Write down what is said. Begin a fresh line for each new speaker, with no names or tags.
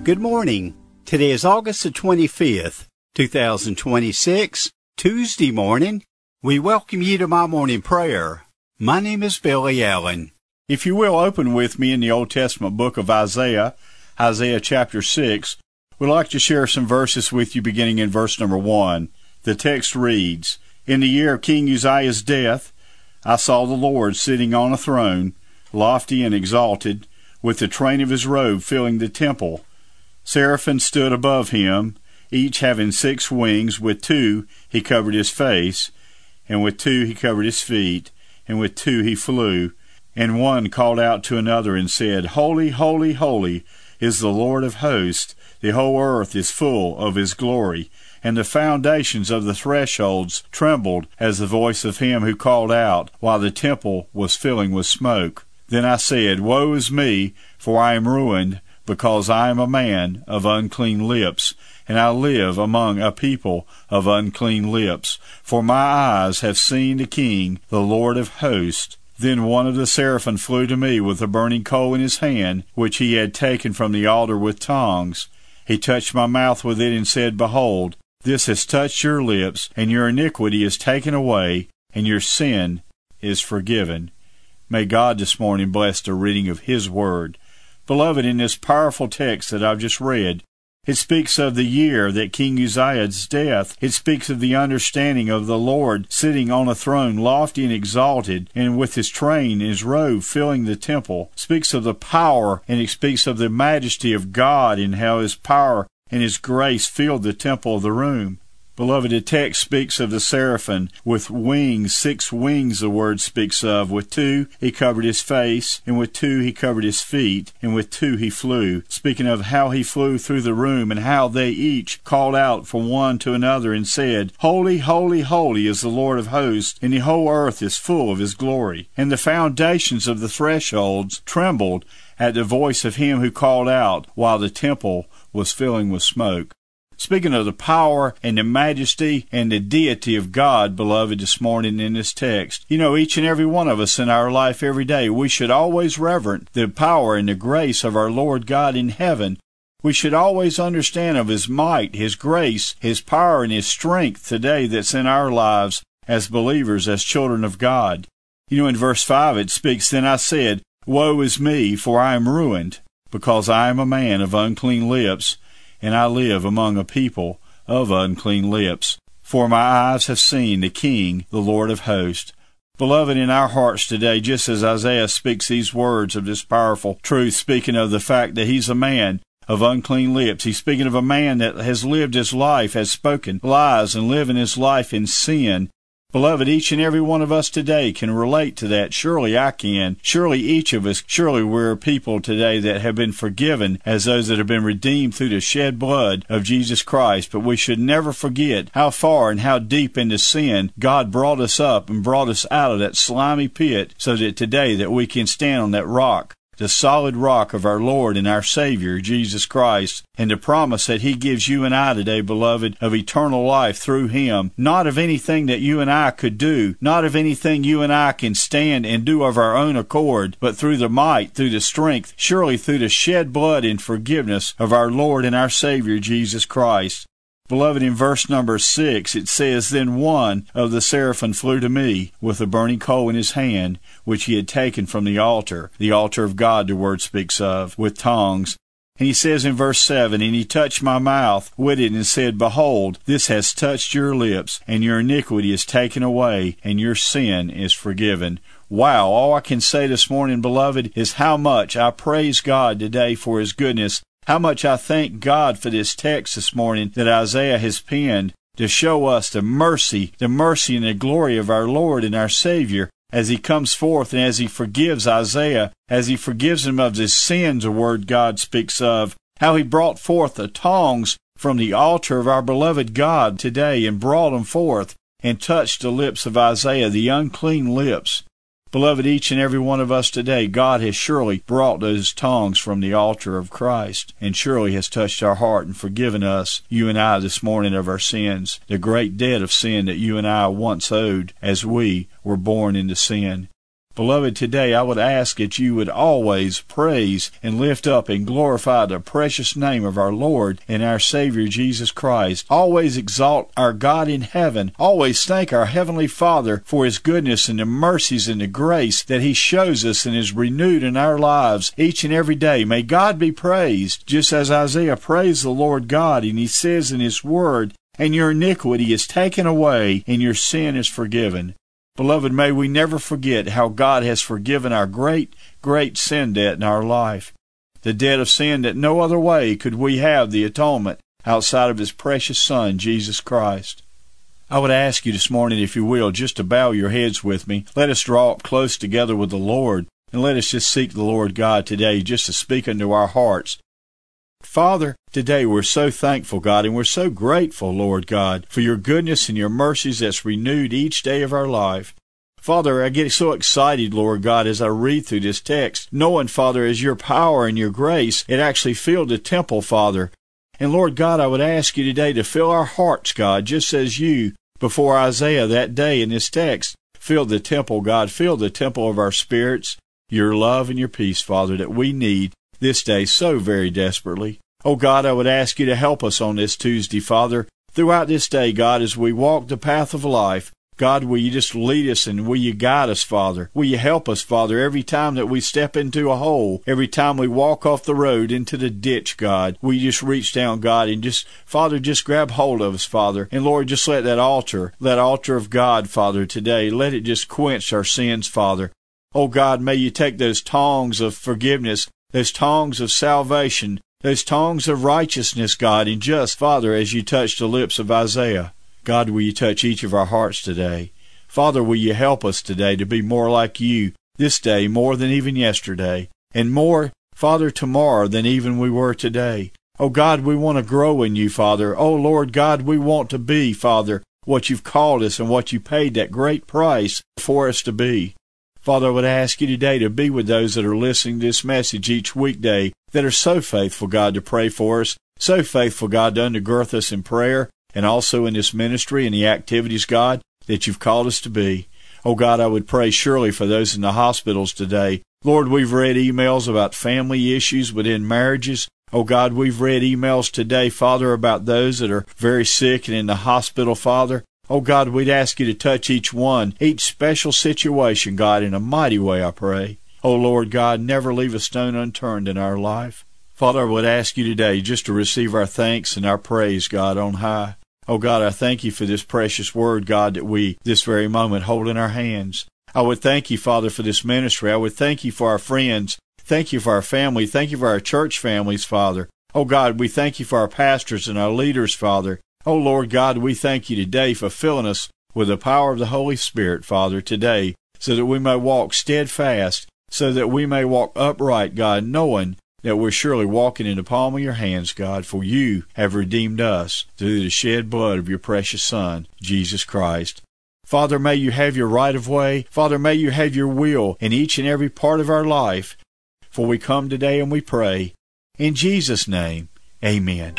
Good morning. Today is August the 25th, 2026, Tuesday morning. We welcome you to my morning prayer. My name is Billy Allen.
If you will, open with me in the Old Testament book of Isaiah chapter 6. We'd like to share some verses with you beginning in verse number 1. The text reads, In the year of King Uzziah's death, I saw the Lord sitting on a throne, lofty and exalted, with the train of his robe filling the temple. Seraphim stood above him, each having 6 wings. With 2 he covered his face, and with 2 he covered his feet, and with 2 he flew. And one called out to another and said, Holy, holy, holy is the Lord of hosts. The whole earth is full of his glory. And the foundations of the thresholds trembled as the voice of him who called out, while the temple was filling with smoke. Then I said, Woe is me, for I am ruined, because I am a man of unclean lips, and I live among a people of unclean lips. For my eyes have seen the King, the Lord of hosts. Then one of the seraphim flew to me with a burning coal in his hand, which he had taken from the altar with tongs. He touched my mouth with it and said, Behold, this has touched your lips, and your iniquity is taken away, and your sin is forgiven. May God this morning bless the reading of His Word. Beloved, in this powerful text that I've just read, it speaks of the year that King Uzziah's death. It speaks of the understanding of the Lord sitting on a throne, lofty and exalted, and with his train and his robe filling the temple. It speaks of the power, and it speaks of the majesty of God and how his power and his grace filled the temple of the room. Beloved, the text speaks of the seraphim with wings, 6 wings the word speaks of. With 2 he covered his face, and with 2 he covered his feet, and with 2 he flew. Speaking of how he flew through the room, and how they each called out from one to another and said, Holy, holy, holy is the Lord of hosts, and the whole earth is full of his glory. And the foundations of the thresholds trembled at the voice of him who called out, while the temple was filling with smoke. Speaking of the power and the majesty and the deity of God, beloved, this morning in this text, you know, each and every one of us in our life every day, we should always reverence the power and the grace of our Lord God in heaven. We should always understand of His might, His grace, His power, and His strength today that's in our lives as believers, as children of God. You know, in verse 5 it speaks, Then I said, Woe is me, for I am ruined, because I am a man of unclean lips, and I live among a people of unclean lips. For my eyes have seen the King, the Lord of hosts. Beloved, in our hearts today, just as Isaiah speaks these words of this powerful truth, speaking of the fact that he's a man of unclean lips, he's speaking of a man that has lived his life, has spoken lies, and living his life in sin. Beloved, each and every one of us today can relate to that. Surely I can. Surely each of us. Surely we're people today that have been forgiven as those that have been redeemed through the shed blood of Jesus Christ. But we should never forget how far and how deep into sin God brought us up and brought us out of that slimy pit, so that today that we can stand on that rock, the solid rock of our Lord and our Savior, Jesus Christ, and the promise that He gives you and I today, beloved, of eternal life through Him, not of anything that you and I could do, not of anything you and I can stand and do of our own accord, but through the might, through the strength, surely through the shed blood and forgiveness of our Lord and our Savior, Jesus Christ. Beloved, in verse number 6, it says, Then one of the seraphim flew to me with a burning coal in his hand, which he had taken from the altar of God the word speaks of, with tongs. And he says in verse 7, And he touched my mouth with it and said, Behold, this has touched your lips, and your iniquity is taken away, and your sin is forgiven. Wow, all I can say this morning, beloved, is how much I praise God today for His goodness. How much I thank God for this text this morning that Isaiah has penned to show us the mercy and the glory of our Lord and our Savior as He comes forth and as He forgives Isaiah, as He forgives him of his sins, the word God speaks of, how He brought forth the tongs from the altar of our beloved God today and brought them forth and touched the lips of Isaiah, the unclean lips. Beloved, each and every one of us today, God has surely brought those tongues from the altar of Christ, and surely has touched our heart and forgiven us, you and I, this morning of our sins, the great debt of sin that you and I once owed as we were born into sin. Beloved, today I would ask that you would always praise and lift up and glorify the precious name of our Lord and our Savior Jesus Christ. Always exalt our God in heaven. Always thank our Heavenly Father for His goodness and the mercies and the grace that He shows us and is renewed in our lives each and every day. May God be praised, just as Isaiah praised the Lord God, and he says in His Word, "And your iniquity is taken away, and your sin is forgiven." Beloved, may we never forget how God has forgiven our great, great sin debt in our life. The debt of sin that no other way could we have the atonement outside of His precious Son, Jesus Christ. I would ask you this morning, if you will, just to bow your heads with me. Let us draw up close together with the Lord, and let us just seek the Lord God today just to speak unto our hearts. Father, today we're so thankful, God, and we're so grateful, Lord God, for your goodness and your mercies that's renewed each day of our life. Father, I get so excited, Lord God, as I read through this text, knowing, Father, as your power and your grace, it actually filled the temple, Father. And Lord God, I would ask you today to fill our hearts, God, just as you, before Isaiah that day in this text, filled the temple, God, fill the temple of our spirits, your love and your peace, Father, that we need this day so very desperately. Oh God, I would ask you to help us on this Tuesday, Father, throughout this day, God, as we walk the path of life. God, will you just lead us and will you guide us, Father? Will you help us, Father, every time that we step into a hole, every time we walk off the road into the ditch, God, will you just reach down, God, and just, Father, just grab hold of us, Father. And Lord, just let that altar of God, Father, today, let it just quench our sins, Father. Oh God, may you take those tongs of forgiveness, those tongs of salvation, those tongs of righteousness, God, and just, Father, as you touched the lips of Isaiah. God, will you touch each of our hearts today? Father, will you help us today to be more like you this day, more than even yesterday, and more, Father, tomorrow than even we were today. Oh God, we want to grow in you, Father. Oh Lord God, we want to be, Father, what you've called us and what you paid that great price for us to be. Father, I would ask you today to be with those that are listening to this message each weekday that are so faithful, God, to pray for us, so faithful, God, to undergird us in prayer and also in this ministry and the activities, God, that you've called us to be. Oh, God, I would pray surely for those in the hospitals today. Lord, we've read emails about family issues within marriages. Oh, God, we've read emails today, Father, about those that are very sick and in the hospital, Father. Oh, God, we'd ask you to touch each one, each special situation, God, in a mighty way, I pray. Oh, Lord God, never leave a stone unturned in our life. Father, I would ask you today just to receive our thanks and our praise, God, on high. Oh, God, I thank you for this precious word, God, that we, this very moment, hold in our hands. I would thank you, Father, for this ministry. I would thank you for our friends. Thank you for our family. Thank you for our church families, Father. Oh, God, we thank you for our pastors and our leaders, Father. Oh, Lord God, we thank you today for filling us with the power of the Holy Spirit, Father, today, so that we may walk steadfast, so that we may walk upright, God, knowing that we're surely walking in the palm of your hands, God, for you have redeemed us through the shed blood of your precious Son, Jesus Christ. Father, may you have your right of way. Father, may you have your will in each and every part of our life. For we come today and we pray. In Jesus' name, amen.